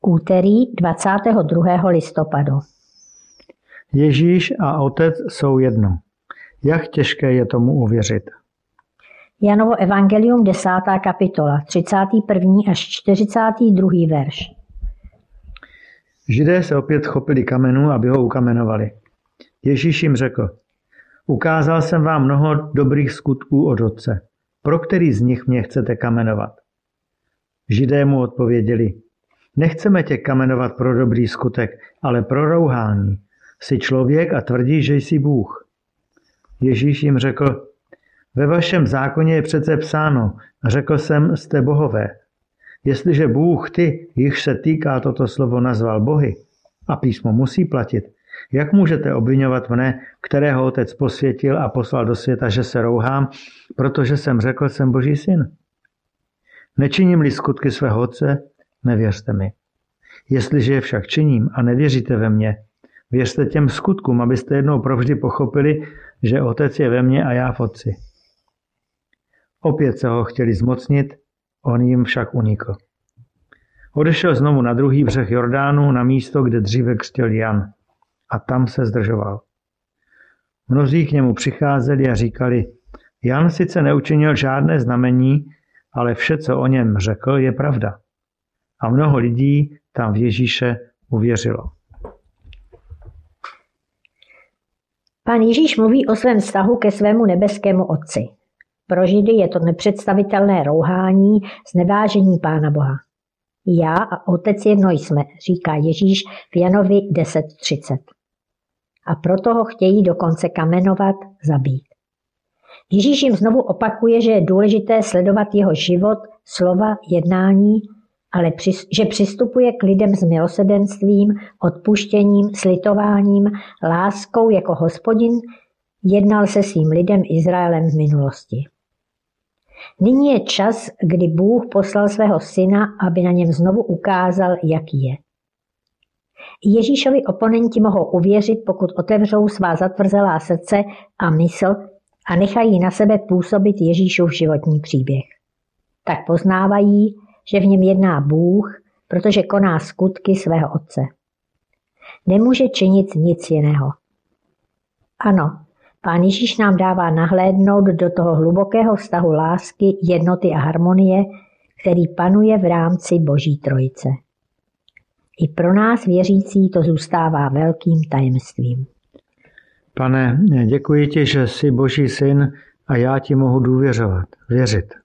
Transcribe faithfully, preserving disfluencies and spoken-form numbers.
Úterý dvacátého druhého listopadu. Ježíš a Otec jsou jedno. Jak těžké je tomu uvěřit? Janovo evangelium desátá kapitola, třicátý první až čtyřicátý druhý verš. Židé se opět chopili kamenu, aby ho ukamenovali. Ježíš jim řekl: Ukázal jsem vám mnoho dobrých skutků od Otce. Pro který z nich mě chcete kamenovat? Židé mu odpověděli: Nechceme tě kamenovat pro dobrý skutek, ale pro rouhání. Jsi člověk a tvrdíš, že jsi Bůh. Ježíš jim řekl: Ve vašem zákoně je přece psáno, řekl jsem, jste bohové. Jestliže Bůh, ty, již se týká toto slovo, nazval bohy, a písmo musí platit, jak můžete obvinovat mne, kterého Otec posvětil a poslal do světa, že se rouhám, protože jsem řekl, jsem Boží syn? Nečiním-li skutky svého Otce, nevěřte mi. Jestliže je však činím a nevěříte ve mě, věřte těm skutkům, abyste jednou provždy pochopili, že Otec je ve mně a já v Otci. Opět se ho chtěli zmocnit, on jim však unikl. Odešel znovu na druhý břeh Jordánu, na místo, kde dříve křtil Jan, a tam se zdržoval. Mnozí k němu přicházeli a říkali: Jan sice neučinil žádné znamení, ale vše, co o něm řekl, je pravda. A mnoho lidí tam v Ježíše uvěřilo. Pán Ježíš mluví o svém vztahu ke svému nebeskému Otci. Pro Židy je to nepředstavitelné rouhání, znevážení Pána Boha. Já a Otec jedno jsme, říká Ježíš v Janovi deset třicet. A proto ho chtějí dokonce kamenovat, zabít. Ježíš jim znovu opakuje, že je důležité sledovat jeho život, slova, jednání, ale že přistupuje k lidem s milosrdenstvím, odpuštěním, slitováním, láskou jako Hospodin, jednal se svým lidem Izraelem v minulosti. Nyní je čas, kdy Bůh poslal svého syna, aby na něm znovu ukázal, jaký je. Ježíšovi oponenti mohou uvěřit, pokud otevřou svá zatvrzelá srdce a mysl a nechají na sebe působit Ježíšův životní příběh. Tak poznávají, že v něm jedná Bůh, protože koná skutky svého Otce. Nemůže činit nic jiného. Ano, Pán Ježíš nám dává nahlédnout do toho hlubokého vztahu lásky, jednoty a harmonie, který panuje v rámci Boží trojice. I pro nás věřící to zůstává velkým tajemstvím. Pane, děkuji ti, že jsi Boží syn a já ti mohu důvěřovat, věřit.